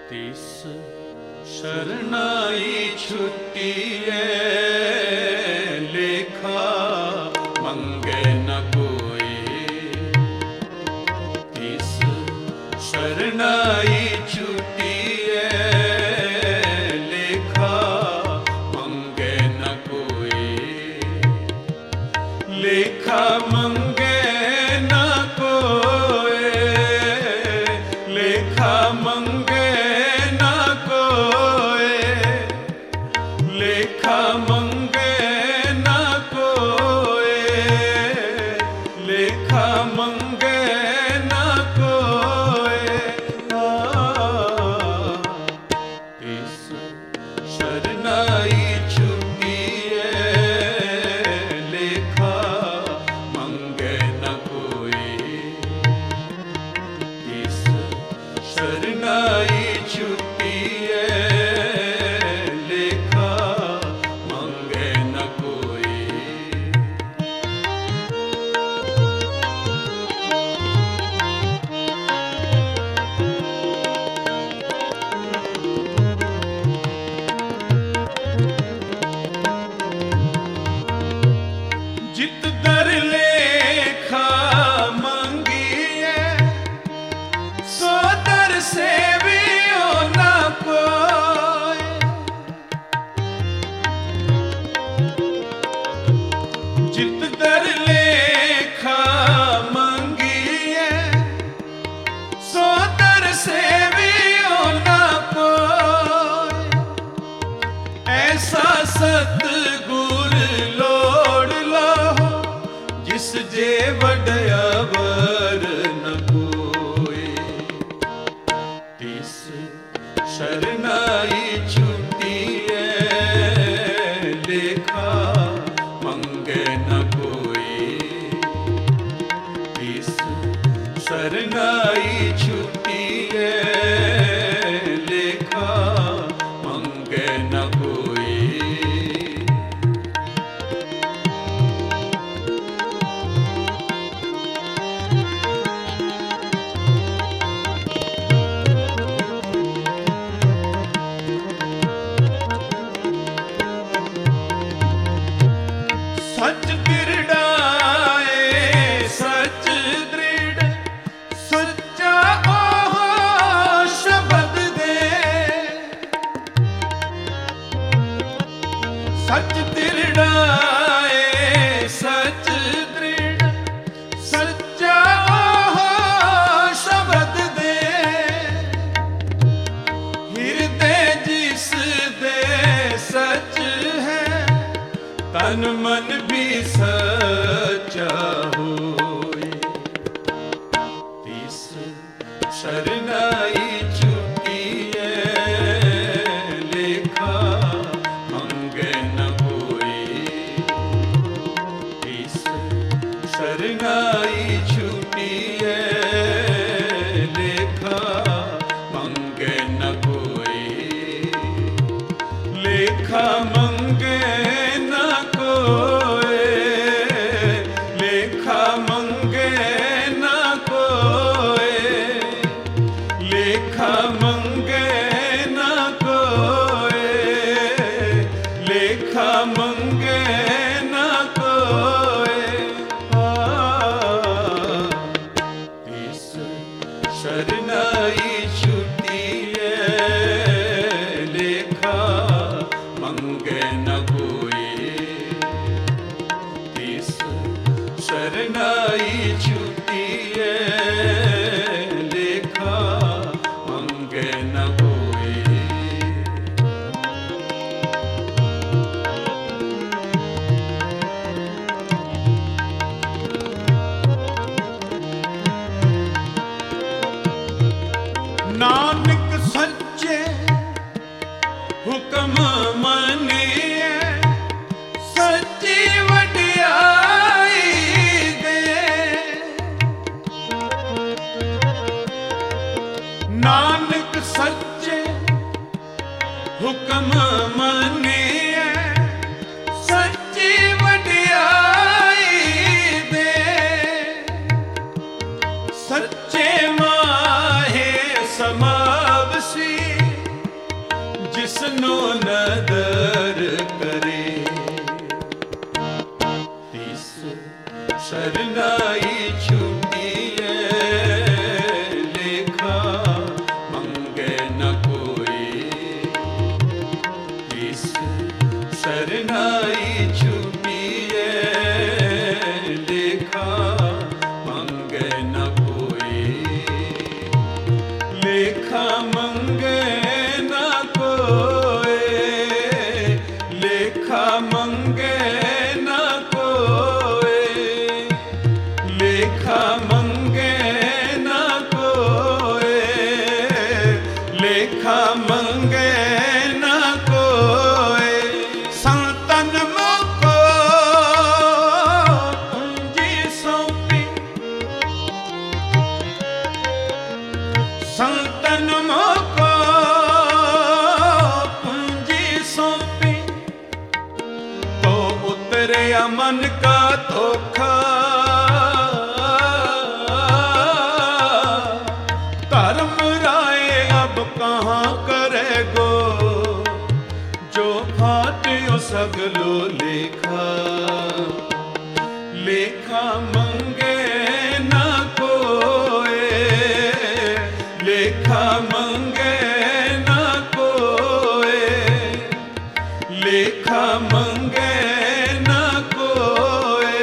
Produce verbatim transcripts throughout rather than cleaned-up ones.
तिस शरणाई छुट्टिए लेखा मंगे न कोई। तिस शरणाई छुट्टिए लेखा मंगे न कोई। लेखा मंगे न कोई, लेखा मंगे न कोई, लेखा मंगे न कोई, लेखा मंगे न कोई। तिस शरणाई छुट्टिए लेखा मंगे न कोई। तिस शरणाई छुट्टिए लेखा मंगे न कोई। जित दर लेखा मंगिए सो दर सेवियो न कोई। जित दर लेखा मंगिए सो दर सेवियो न कोई। ऐसा सतगुर लोड़ लो जिस जे वड्या वर न कोई। तिस शरणाई छुट्टिए लेखा मंगे न कोई। तिस शरणाई छुट्टिए लेखा मंगे न कोई। सच दृढ़ाए सच दृढ़ सच्चा ओह शब्द दे। सच दृढ़ाए सच दृढ़ सच्चा ओह शब्द दे। हृदय जिस दे सच है तन मन भी सच्चा होए। तिस शरणाई छुट्टिए लेखा मंगे न कोई। तिस शरणाई छुट्टिए लेखा मंगे न कोई। लेखा मंगे न कोई, लेखा मंगे न कोई, लेखा मंगे न कोई, लेखा मंगे न कोई। तिस शरणाई छुट्टिए लेखा मंगे न कोई। तिस शरणाई छुट्टिए लेखा मंगे न कोई। नानक सच्चे हुक्म मनिए सच्ची वड्याई दे। नानक सच्चे हुक्म मनिए सच्ची वड्याई दे। सच्चे माहे समावसी तिसनो नदर करे। तिस शरनाई छूटिए लेखा मंगे न कोई। तिस शरनाई छूटिए लेखा मंगे न कोई। लेखा मंगे न कोई, लेखा मंगे न कोई, लेखा मंगे न कोई, लेखा मंगे न कोई। संतन मुको पूंजी सौंपी, संतन मुको पूंजी सौंपी, तो उतरे मन का धोखा। धर्म राय अब कहाँ करेगो, जो फाटियो सगलो लेखा। लेखा मंगे न कोई, लेखा मंगे न कोई, लेखा मंगे न कोई,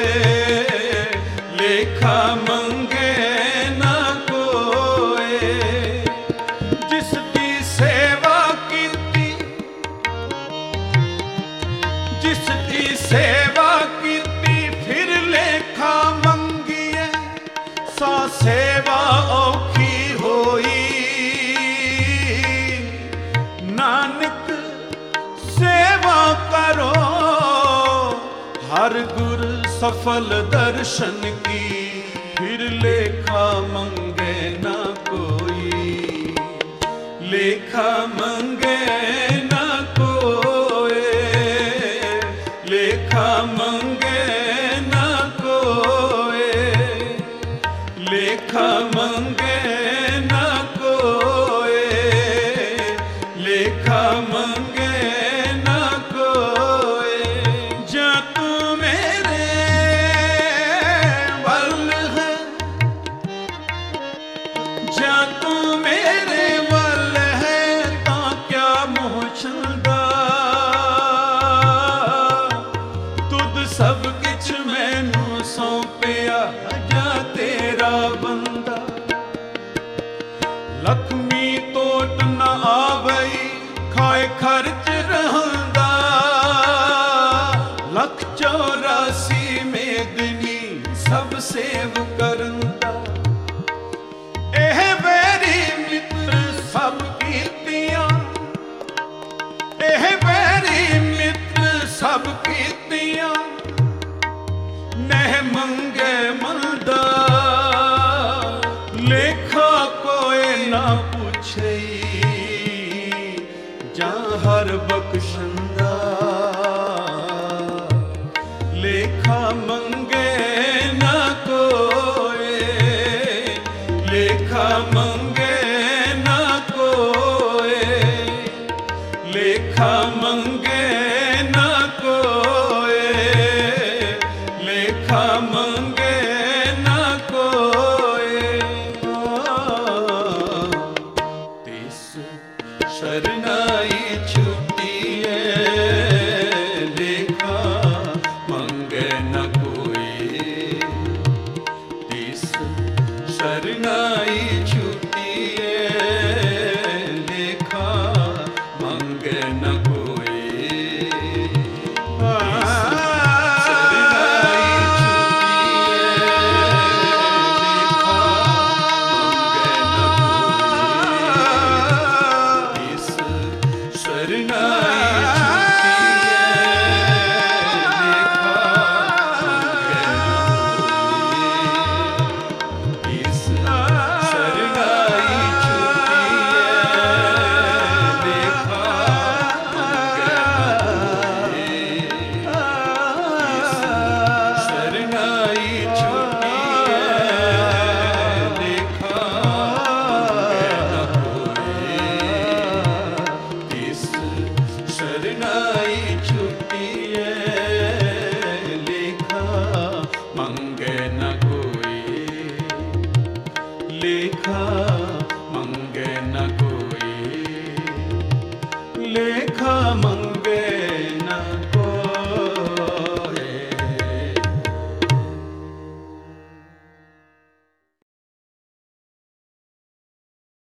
लेखा मंगे न कोई। जिसकी सेवा कीती, जिसकी सेवा कीती, फिर लेखा मंगिए, सा सेवा औखी होई। नानक सेवा करो, हर गुर सफल दर्शन की। फिर लेखा मंगे न कोई, लेखा मंगे न कोई, लेखा मंगे न कोई, लेखा मंगे न कोई, लेखा मंगे न कोई। जा तू मेरे वल है, जा तू मेरे वल है, ता क्या मोह छंदा। तुद सब किछ मैनू सौंपिया, जा तेरा बंदा। लक्ष्मी तोट न आवई, खाए खर्च रहंदा। लख चौरासी मेदनी, सब सेव करंदा। एह वैरी मित्र सब कीतियां, एह वैरी मित्र सब कीतियां। नह मंगे मंदा, लेखा कोई ना पूछे। जा हर बख्शंदा, लेखा मंगे न कोई, लेखा मंगे न कोई, लेखा मंगे न कोई, लेखा मंगे न कोई। तिस शरनाई छूटिए लेखा मंगे न कोई। तिस शरनाई छूटिए लेखा मंगे न कोई। शरनाई जाई छुट्टिए, लेखा मंगे न कोई, लेखा मंगे न कोई।